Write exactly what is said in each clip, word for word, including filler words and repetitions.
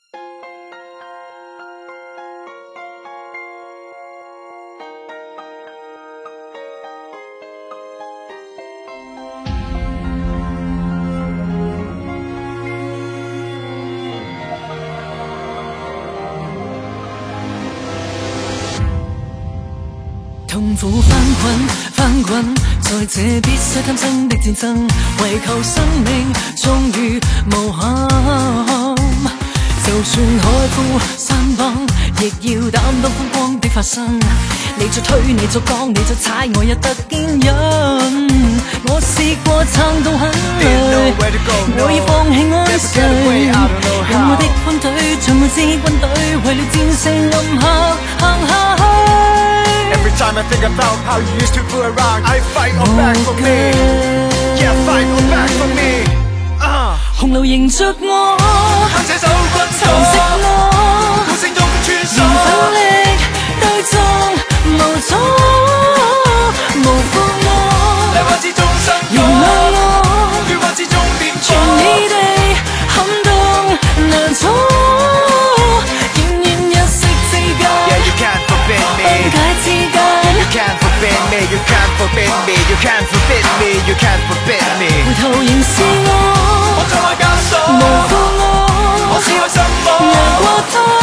痛苦翻滚，翻滚，在这必须贪生的战争，为求生命终于无憾。就算海枯山崩，亦要担当风光的发生。你再推，你再讲，你再踩，我也得坚忍。我试过撐到很累，我已放棄安睡。有我的軍隊，像每支軍隊，為了戰勝暗黑行下去。 Every time I think about how you used to fool around, I fight all back for me. Yeah, fight all back for me. Uh. 洪流迎着我， 向這首軍蠶食我， 呼聲中穿梭， 用奮力對撞，無阻，無負我， 大話之中生原諒我， 對話之中變全意地撼動難阻，奄奄一息之間， Yeah, you can't forbid me. 分解之間。 You can't forbid me, you can't forbid me, you can't forbid me, you can't forbid me. 回頭仍是我， 我再愛枷鎖， 無負我， 我只愛什麼？ 捱過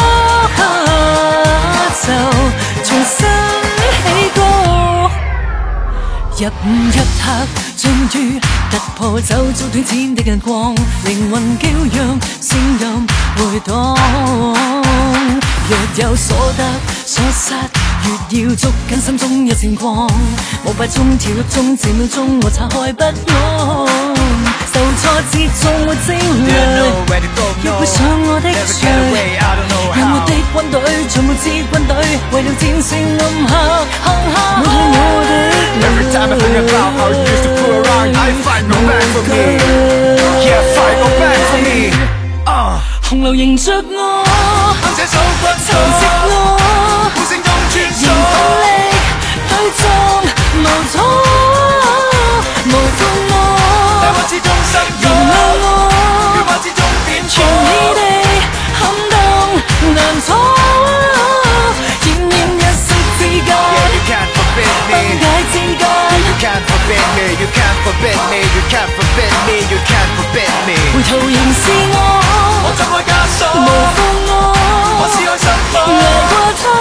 它就重新起歌。入午一刻，終於突破走遭短淺的眼光，靈魂叫嚷，聲音回盪。若有所得所失，越要捉緊心中有情光。舞擺中跳躍中，這秒鐘我拆開不安。受挫折中會焦慮，要背上我的罪。有我的軍隊，像每支軍隊，為了戰勝暗黑行下去。我的 Every time I think about how you used to fool around, I fight all back for me. Yeah, fight all back for me. Uh. 洪流迎着我， 向這首軍蠶食我， 呼聲中穿梭， 仍奮力對撞，無阻，無負我， 大話之中生原諒我， 對話之中變全意地撼動難阻，奄奄一息之間， Yeah, you can't forbid 分 me. 解之間。 You can't forbid me, you can't forbid me, you can't forbid me, you can't forbid me. 回頭仍是我， 我怎愛枷鎖， 無負我， 我只愛什麼？ 捱過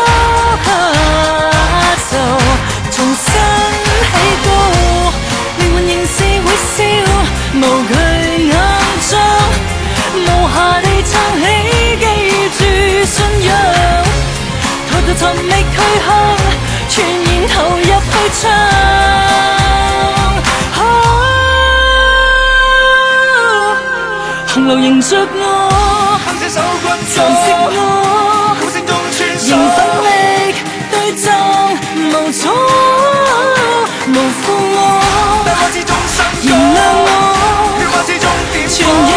它就重新起歌，靈魂仍是會笑，無懼硬仗，無暇地撐起，記住信仰，抬頭尋覓去向，全然投入去唱。洪流迎着我， 向這首軍蠶食我， 呼聲中穿仍奮梭， 力對撞，無阻，無負我， 大話之中生原諒我， 對話之中點全火。